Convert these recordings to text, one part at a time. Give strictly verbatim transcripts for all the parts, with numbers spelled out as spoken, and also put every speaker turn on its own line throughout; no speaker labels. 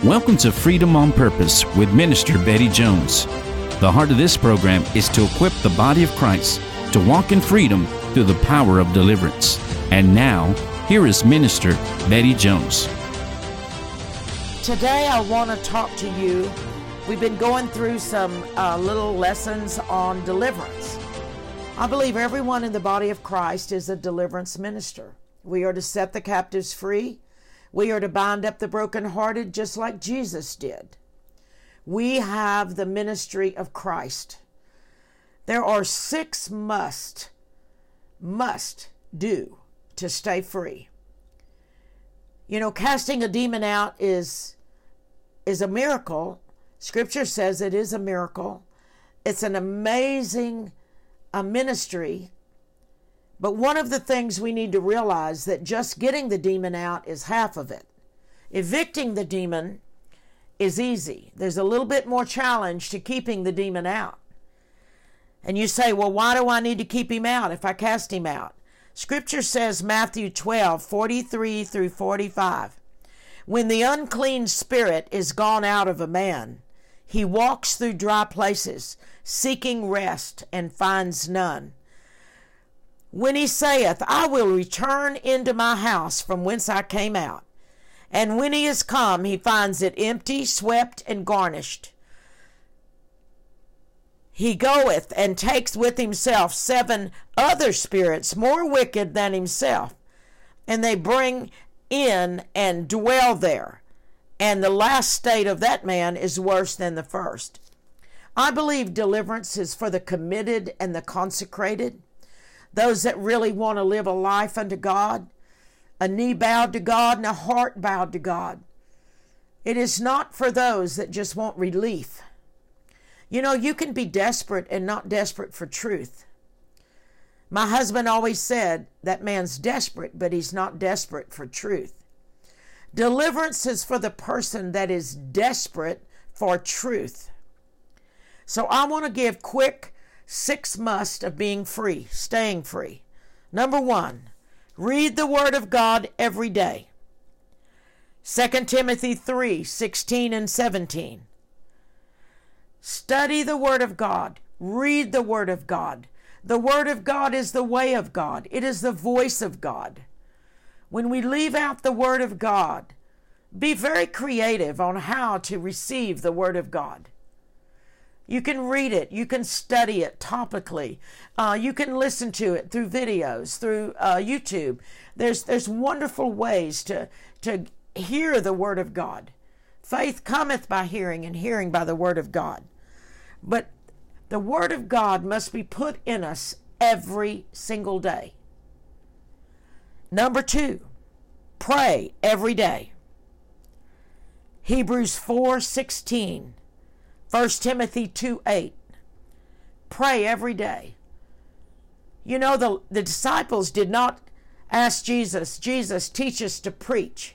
Welcome to Freedom on Purpose with Minister Betty Jones. The heart of this program is to equip the body of Christ to walk in freedom through the power of deliverance. And now, here is Minister Betty Jones.
Today I want to talk to you. We've been going through some uh, little lessons on deliverance. I believe everyone in the body of Christ is a deliverance minister. We are to set the captives free. We are to bind up the brokenhearted just like Jesus did. We have the ministry of Christ. There are six must, must do to stay free. You know, casting a demon out is, is a miracle. Scripture says it is a miracle. It's an amazing uh, ministry. But one of the things we need to realize that just getting the demon out is half of it. Evicting the demon is easy. There's a little bit more challenge to keeping the demon out. And you say, well, why do I need to keep him out if I cast him out? Scripture says, Matthew twelve, forty-three through forty-five, when the unclean spirit is gone out of a man, he walks through dry places, seeking rest, and finds none. When he saith, I will return into my house from whence I came out. And when he is come, he finds it empty, swept, and garnished. He goeth and takes with himself seven other spirits more wicked than himself, and they bring in and dwell there. And the last state of that man is worse than the first. I believe deliverance is for the committed and the consecrated. Those that really want to live a life unto God, a knee bowed to God and a heart bowed to God. It is not for those that just want relief. You know, you can be desperate and not desperate for truth. My husband always said, that man's desperate, but he's not desperate for truth. Deliverance is for the person that is desperate for truth. So I want to give quick six must of being free, staying free. Number one, read the Word of God every day. Second Timothy three, sixteen and seventeen. Study the Word of God. Read the Word of God. The Word of God is the way of God. It is the voice of God. When we leave out the Word of God, be very creative on how to receive the Word of God. You can read it. You can study it topically. Uh, you can listen to it through videos, through uh, YouTube. There's there's wonderful ways to, to hear the Word of God. Faith cometh by hearing, and hearing by the Word of God. But the Word of God must be put in us every single day. Number two, pray every day. Hebrews four sixteen. First Timothy two eight. Pray every day. You know, the, the disciples did not ask Jesus, Jesus, teach us to preach.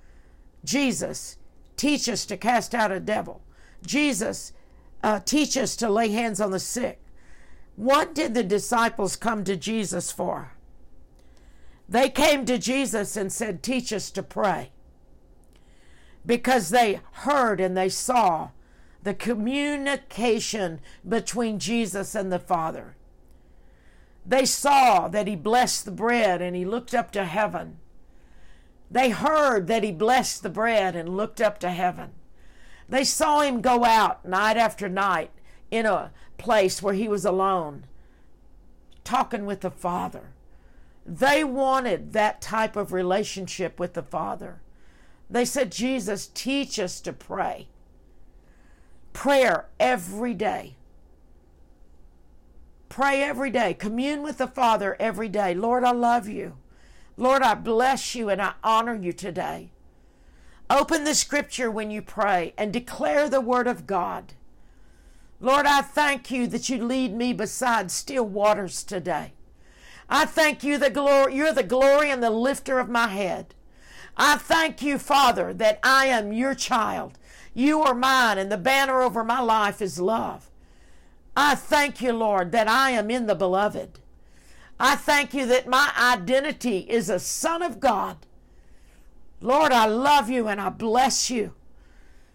Jesus, teach us to cast out a devil. Jesus, uh, teach us to lay hands on the sick. What did the disciples come to Jesus for? They came to Jesus and said, teach us to pray. Because they heard and they saw the communication between Jesus and the Father. They saw that he blessed the bread and he looked up to heaven. They heard that he blessed the bread and looked up to heaven. They saw him go out night after night in a place where he was alone, talking with the Father. They wanted that type of relationship with the Father. They said, Jesus, teach us to pray. Prayer every day. Pray every day. Commune with the Father every day. Lord, I love you. Lord, I bless you and I honor you today. Open the Scripture when you pray and declare the Word of God. Lord, I thank you that you lead me beside still waters today. I thank you that glory, you're the glory and the lifter of my head. I thank you, Father, that I am your child. You are mine, and the banner over my life is love. I thank you, Lord, that I am in the beloved. I thank you that my identity is a son of God. Lord, I love you and I bless you.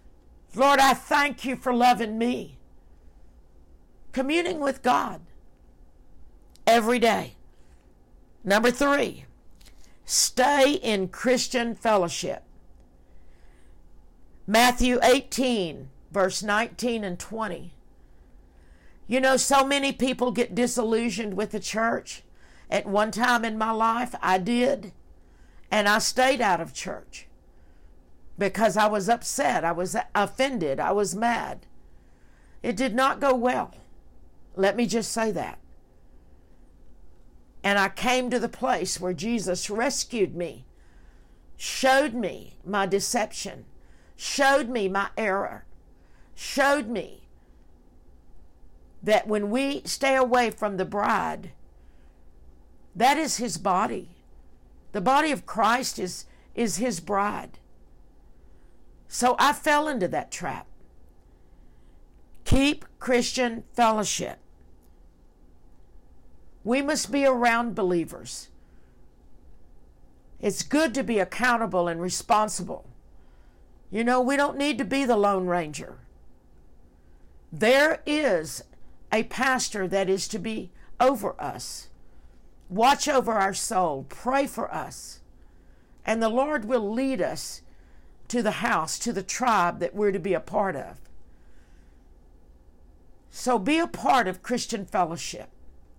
Lord, I thank you for loving me. Communing with God every day. Number three, stay in Christian fellowship. Matthew eighteen, verse nineteen and twenty. You know, so many people get disillusioned with the church. At one time in my life, I did. And I stayed out of church because I was upset. I was offended. I was mad. It did not go well. Let me just say that. And I came to the place where Jesus rescued me, showed me my deception, showed me my error, showed me that when we stay away from the bride, that is his body. The body of Christ is, is his bride. So I fell into that trap. Keep Christian fellowship. We must be around believers. It's good to be accountable and responsible. You know, we don't need to be the Lone Ranger. There is a pastor that is to be over us. Watch over our soul. Pray for us. And the Lord will lead us to the house, to the tribe that we're to be a part of. So be a part of Christian fellowship.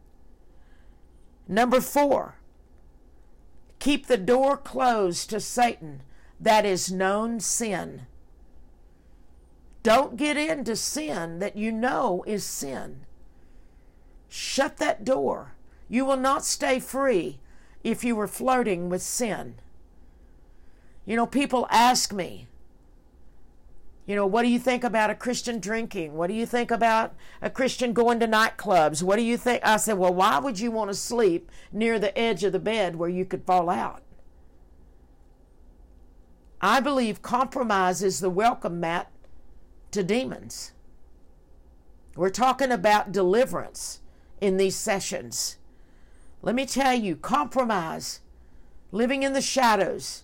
Number four, keep the door closed to Satan. That is known sin. Don't get into sin that you know is sin. Shut that door. You will not stay free if you were flirting with sin. You know, people ask me, you know, what do you think about a Christian drinking? What do you think about a Christian going to nightclubs? What do you think? I said, well, why would you want to sleep near the edge of the bed where you could fall out? I believe compromise is the welcome mat to demons. We're talking about deliverance in these sessions. Let me tell you, compromise, living in the shadows,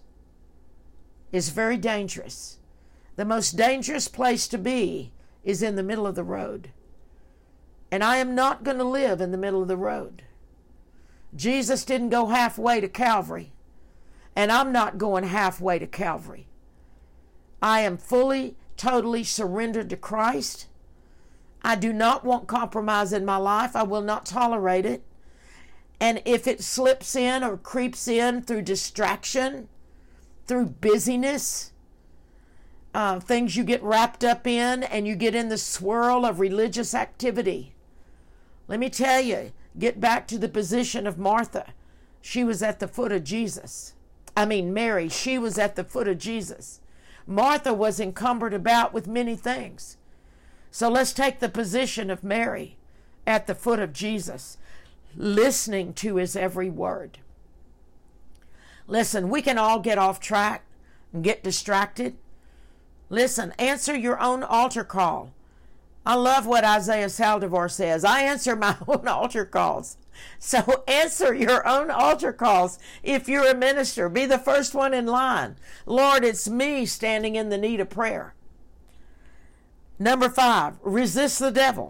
is very dangerous. The most dangerous place to be is in the middle of the road. And I am not going to live in the middle of the road. Jesus didn't go halfway to Calvary, and I'm not going halfway to Calvary. I am fully, totally surrendered to Christ. I do not want compromise in my life. I will not tolerate it. And if it slips in or creeps in through distraction, through busyness, uh, things you get wrapped up in, and you get in the swirl of religious activity, let me tell you, get back to the position of Martha. She was at the foot of Jesus. I mean, Mary, she was at the foot of Jesus. Martha was encumbered about with many things. So let's take the position of Mary at the foot of Jesus, listening to his every word. Listen, we can all get off track and get distracted. Listen, answer your own altar call. I love what Isaiah Saldivar says. I answer my own altar calls. So answer your own altar calls if you're a minister. Be the first one in line. Lord, it's me standing in the need of prayer. Number five, resist the devil.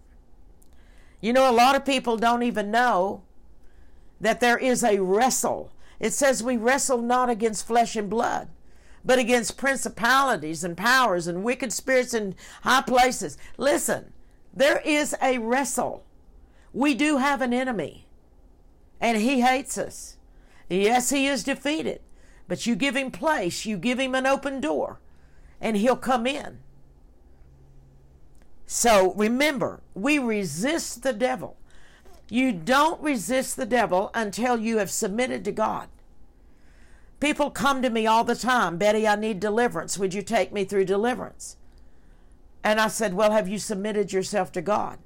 You know, a lot of people don't even know that there is a wrestle. It says we wrestle not against flesh and blood, but against principalities and powers and wicked spirits in high places. Listen, there is a wrestle. We do have an enemy, and he hates us. Yes, he is defeated, but you give him place, you give him an open door, and he'll come in. So remember, we resist the devil. You don't resist the devil until you have submitted to God. People come to me all the time, Betty, I need deliverance. Would you take me through deliverance? And I said, well, have you submitted yourself to God?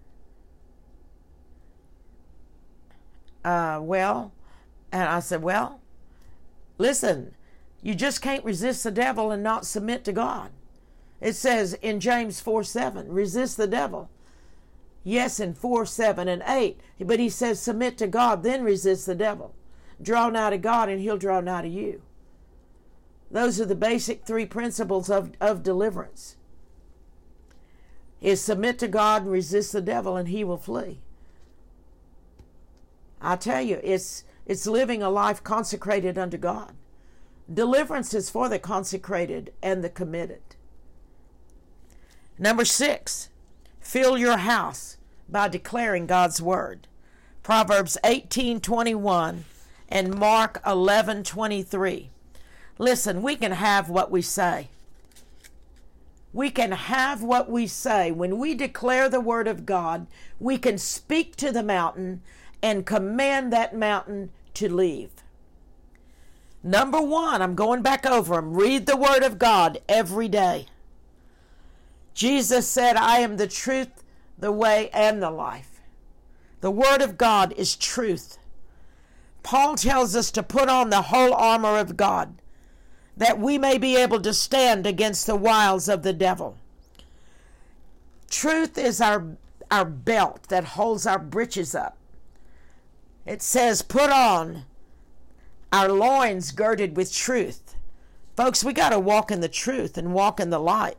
Uh, well, and I said, well, listen, you just can't resist the devil and not submit to God. It says in James four seven, resist the devil. Yes, in four, seven, and eight. But he says submit to God, then resist the devil. Draw nigh to God and he'll draw nigh to you. Those are the basic three principles of, of deliverance. is submit to God and resist the devil, and he will flee. I tell you, it's it's living a life consecrated unto God. Deliverance is for the consecrated and the committed. Number six, fill your house by declaring God's word. Proverbs eighteen twenty-one and Mark eleven twenty-three. Listen, we can have what we say. We can have what we say. When we declare the word of God, we can speak to the mountain and command that mountain to leave. Number one, I'm going back over them. Read the word of God every day. Jesus said, I am the truth, the way, and the life. The word of God is truth. Paul tells us to put on the whole armor of God, that we may be able to stand against the wiles of the devil. Truth is our, our belt that holds our breeches up. It says, put on our loins girded with truth. Folks, we got to walk in the truth and walk in the light.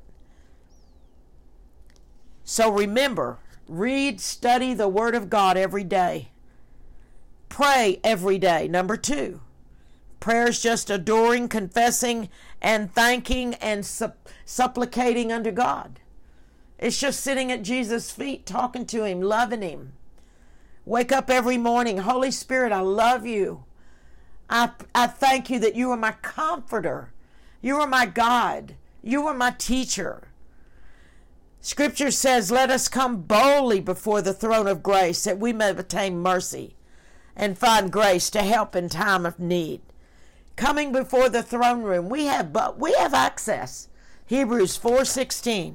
So remember, read, study the Word of God every day. Pray every day. Number two, prayer is just adoring, confessing, and thanking and supp- supplicating unto God. It's just sitting at Jesus' feet, talking to Him, loving Him. Wake up every morning. Holy Spirit, I love you. I, I thank you that you are my comforter. You are my God. You are my teacher. Scripture says, let us come boldly before the throne of grace that we may obtain mercy and find grace to help in time of need. Coming before the throne room, we have but we have access. Hebrews four sixteen.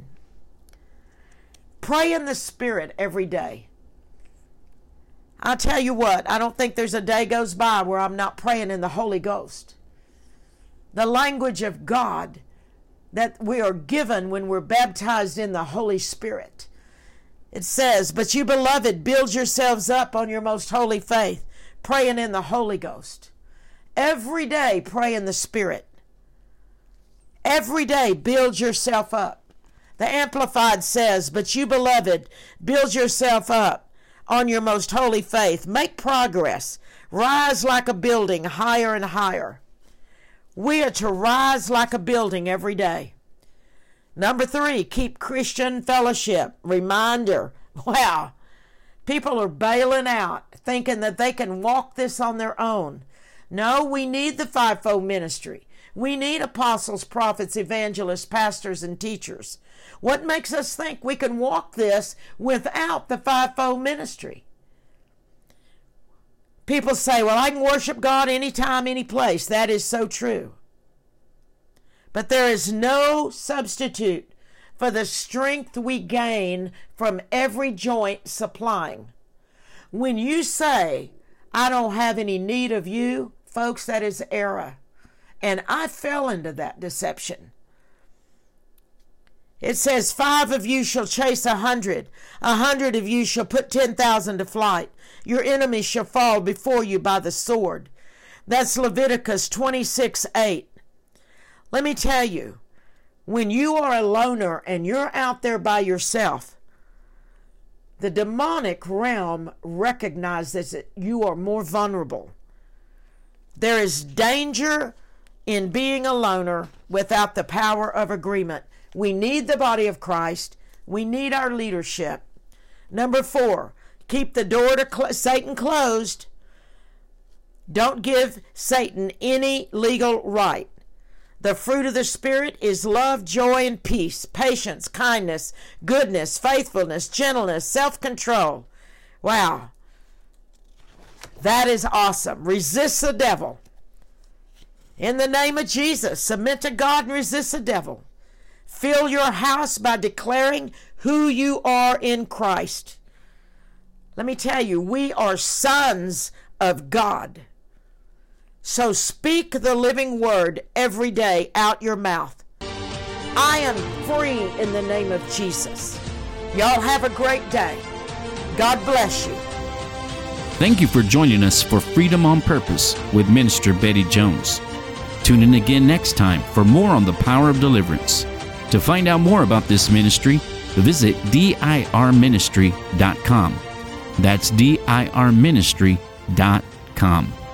Pray in the Spirit every day. I tell you what, I don't think there's a day goes by where I'm not praying in the Holy Ghost. The language of God that we are given when we're baptized in the Holy Spirit. It says, but you beloved, build yourselves up on your most holy faith, praying in the Holy Ghost. Every day, pray in the Spirit. Every day, build yourself up. The Amplified says, but you beloved, build yourself up on your most holy faith. Make progress. Rise like a building higher and higher. We are to rise like a building every day. Number three, keep Christian fellowship. Reminder, wow, people are bailing out, thinking that they can walk this on their own. No, we need the fivefold ministry. We need apostles, prophets, evangelists, pastors, and teachers. What makes us think we can walk this without the fivefold ministry? People say, well, I can worship God anytime, any place. That is so true. But there is no substitute for the strength we gain from every joint supplying. When you say, I don't have any need of you, folks, that is error. And I fell into that deception. It says, five of you shall chase a hundred. A hundred of you shall put ten thousand to flight. Your enemies shall fall before you by the sword. That's Leviticus twenty-six eight. Let me tell you, when you are a loner and you're out there by yourself, the demonic realm recognizes that you are more vulnerable. There is danger in being a loner without the power of agreement. We need the body of Christ. We need our leadership. Number four, keep the door to cl- Satan closed. Don't give Satan any legal right. The fruit of the Spirit is love, joy, and peace, patience, kindness, goodness, faithfulness, gentleness, self-control. Wow. That is awesome. Resist the devil. In the name of Jesus, submit to God and resist the devil. Fill your house by declaring who you are in Christ. Let me tell you, we are sons of God. So speak the living word every day out your mouth. I am free in the name of Jesus. Y'all have a great day. God bless you.
Thank you for joining us for Freedom on Purpose with Minister Betty Jones. Tune in again next time for more on the power of deliverance. To find out more about this ministry, visit D I R ministry dot com. That's D I R ministry dot com.